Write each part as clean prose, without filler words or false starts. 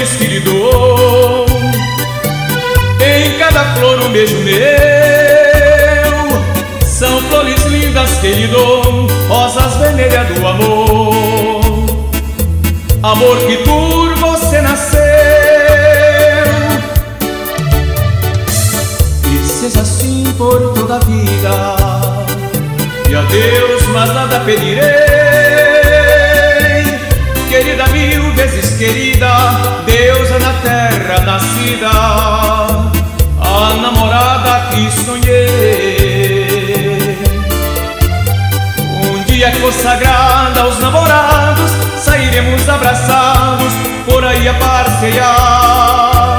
flores que lhe dou, em cada flor um beijo meu. São flores lindas que lhe dou, rosas vermelhas do amor. Amor que por você nasceu. E seja assim por toda a vida, e a Deus mais nada pedirei. Querida, mil vezes querida, deusa na terra nascida, a namorada que sonhei. Um dia consagrada aos namorados, sairemos abraçados por aí a passear.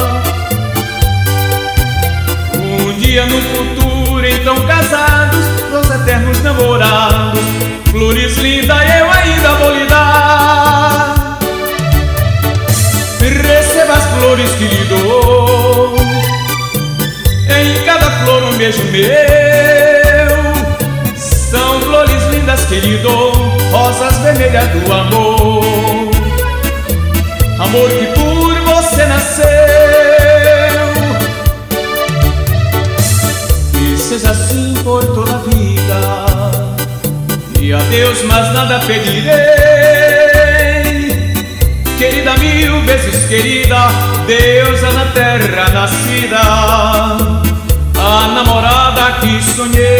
Um dia no futuro, então casados, nós eternos namorados, flores lindas eu ainda vou lhe dar. Receba as flores que lhe dou, em cada flor um beijo meu. São flores lindas que lhe dou, rosas vermelhas do amor. Amor que por você nasceu. E seja assim por toda a vida, e a Deus mais nada pedirei. Querida, mil vezes querida, deusa na terra nascida, a namorada que sonhei.